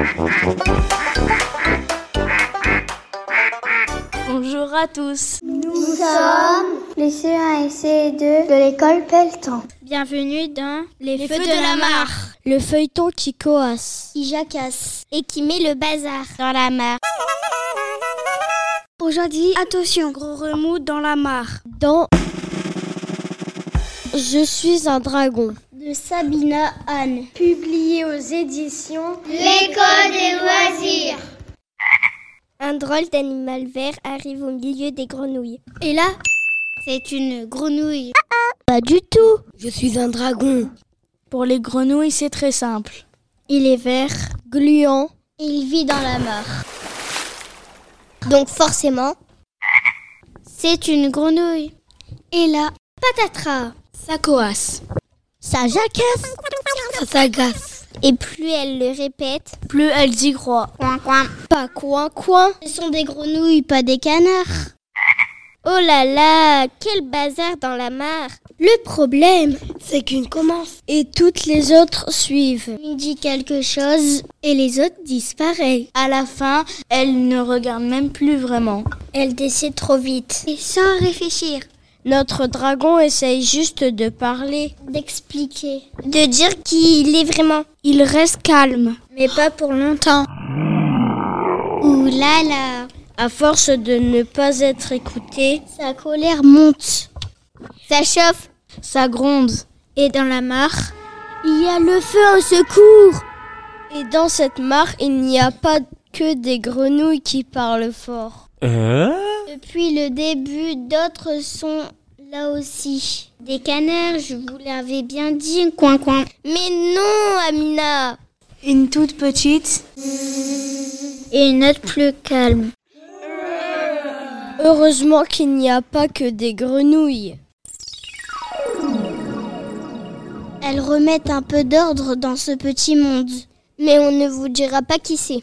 Bonjour à tous. Nous sommes les CE1 et CE2 de l'école Pelletan. Bienvenue dans Les Feux de la Mare. Le feuilleton qui coasse, Qui jacasse et qui met le bazar dans la mare. Aujourd'hui, attention, Gros remous dans la mare. dans Je suis un dragon. De Sabina Anne. publié aux éditions L'école des loisirs. Un drôle d'animal vert arrive au milieu des grenouilles. Et là, c'est une grenouille. Pas du tout. Je suis un dragon. Pour les grenouilles, c'est très simple. Il est vert Gluant. et il vit dans la mare. Donc forcément, C'est une grenouille. Et là, patatras. Ça coasse. ça jacasse. Ça s'agace. Et plus elle le répète, Plus elles y croient. coin coin. Pas coin. Ce sont des grenouilles, pas des canards. Oh là là, quel bazar dans la mare. Le problème, C'est qu'une commence. Et toutes les autres suivent. il dit quelque chose et les autres disparaissent. À la fin, elles ne regardent même plus vraiment. Elle décide trop vite et sans réfléchir, Notre dragon essaye juste de parler. d'expliquer, de dire qui il est vraiment. Il reste calme. Mais pas pour longtemps. Ouh là là, À force de ne pas être écouté, sa colère monte. Ça chauffe. Ça gronde. Et dans la mare, il y a le feu au secours. et dans cette mare, il n'y a pas que des grenouilles qui parlent fort. Depuis le début, d'autres sont là aussi. Des canards, je vous l'avais bien dit, coin coin. Mais non, Amina! Une toute petite. Et une autre plus calme. Heureusement qu'il n'y a pas que des grenouilles. Elles remettent un peu d'ordre dans ce petit monde. Mais on ne vous dira pas qui c'est.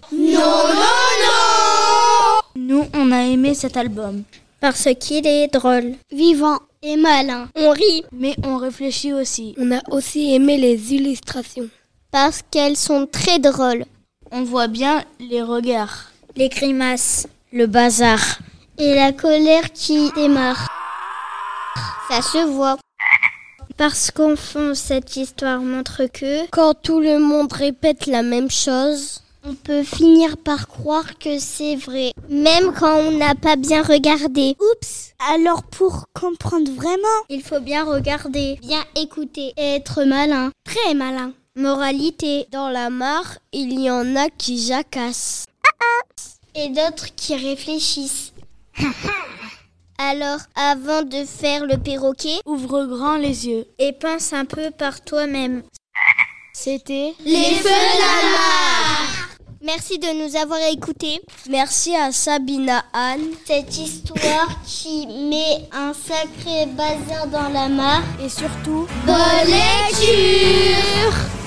Nous, on a aimé cet album. Parce qu'il est drôle, vivant. et malin. On rit Mais on réfléchit aussi. On a aussi aimé les illustrations. parce qu'elles sont très drôles. On voit bien les regards. Les grimaces Le bazar. et la colère qui démarre. Ça se voit. Parce qu'au fond, cette histoire montre que Quand tout le monde répète la même chose, on peut finir par croire que c'est vrai, même quand on n'a pas bien regardé. Oups! Alors pour comprendre vraiment, Il faut bien regarder, bien écouter et être malin, très malin. Moralité. dans la mare, il y en a qui jacassent. Et d'autres qui réfléchissent. Alors, avant de faire le perroquet, Ouvre grand les yeux. et pense un peu par toi-même. C'était Les Feux de la Mare! Merci de nous avoir écoutés. Merci à Sabina Anne Cette histoire qui met un sacré bazar dans la mare. et surtout Bonne lecture!